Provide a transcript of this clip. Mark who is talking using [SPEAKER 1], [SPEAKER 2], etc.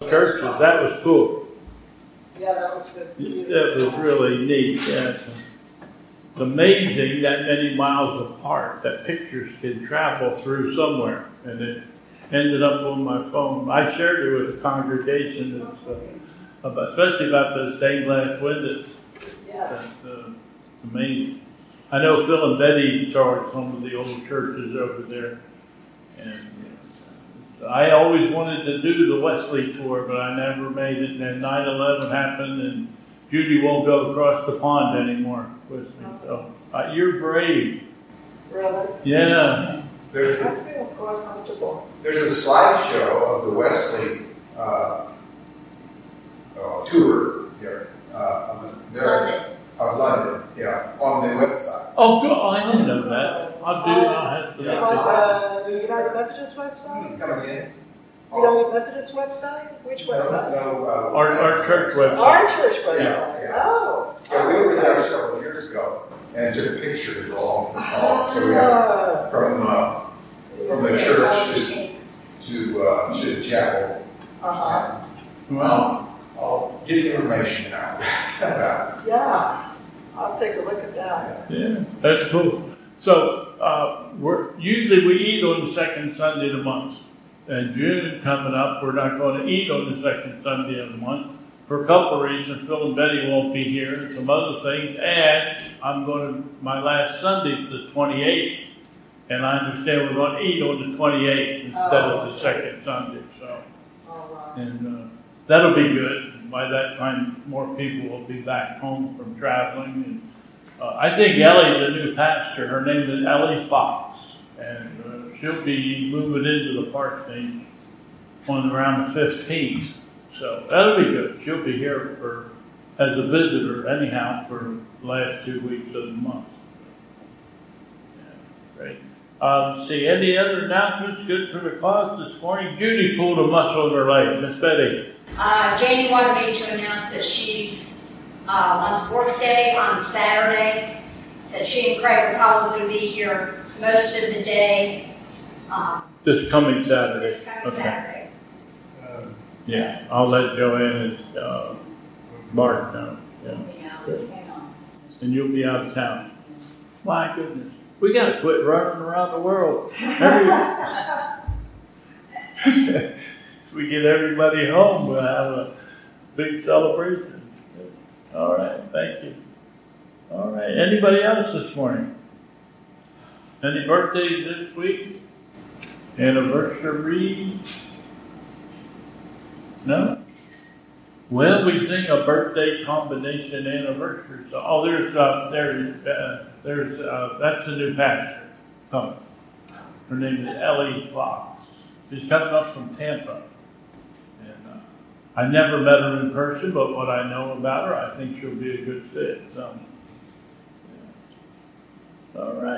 [SPEAKER 1] churches. That was cool.
[SPEAKER 2] Yeah, that was good.
[SPEAKER 1] That was really neat. Yeah. It's amazing that many miles apart that pictures can travel through somewhere. And it ended up on my phone. I shared it with the congregation, especially about the stained glass windows.
[SPEAKER 2] Yes.
[SPEAKER 1] That's amazing. I know Phil and Betty charged some of the old churches over there. And I always wanted to do the Wesley tour, but I never made it. And then 9/11 happened, and Judy won't go across the pond anymore with me. So you're brave.
[SPEAKER 2] Really?
[SPEAKER 1] Yeah.
[SPEAKER 2] I feel quite comfortable.
[SPEAKER 3] There's a slideshow of the Wesley tour there, of London, yeah, on the website.
[SPEAKER 1] Oh, good. I didn't know that. I'll have to look this up.
[SPEAKER 2] The United Methodist website?
[SPEAKER 3] Come again?
[SPEAKER 2] United Methodist website? Which website?
[SPEAKER 3] No,
[SPEAKER 1] Our church website.
[SPEAKER 2] Our church website.
[SPEAKER 3] Yeah.
[SPEAKER 2] Oh.
[SPEAKER 3] Yeah, we were there several years ago and took pictures along. So we have from the church to the chapel.
[SPEAKER 1] Wow.
[SPEAKER 3] I'll get the information out about it.
[SPEAKER 2] Yeah. I'll take a look at that.
[SPEAKER 1] Yeah, that's cool. So usually we eat on the second Sunday of the month. And June coming up, we're not going to eat on the second Sunday of the month for a couple of reasons. Phil and Betty won't be here and some other things. And I'm going to, my last Sunday is the 28th. And I understand we're going to eat on the 28th instead of the second Sunday. So, and that'll be good. By that time, more people will be back home from traveling. And I think Ellie's a new pastor. Her name is Ellie Fox. And she'll be moving into the parsonage on around the 15th. So that'll be good. She'll be here as a visitor anyhow for the last 2 weeks of the month. Yeah, great. See, any other announcements good for the cause this morning? Judy pulled a muscle in her leg. Miss Betty.
[SPEAKER 4] Janie wanted me to announce that she's wants work day on Saturday. Said she and Craig will probably be here most of the day.
[SPEAKER 1] This coming Saturday.
[SPEAKER 4] Saturday.
[SPEAKER 1] Yeah, I'll let Joanne and Mark know. Yeah. Good. And you'll be out of town. My goodness. We got to quit running around the world. If we get everybody home, we'll have a big celebration. All right, thank you. All right, anybody else this morning? Any birthdays this week? Anniversary? No? Well, we sing a birthday combination anniversary song. That's a new pastor coming. Her name is Ellie Fox. She's coming up from Tampa. And I never met her in person, but what I know about her, I think she'll be a good fit. So, yeah. All right.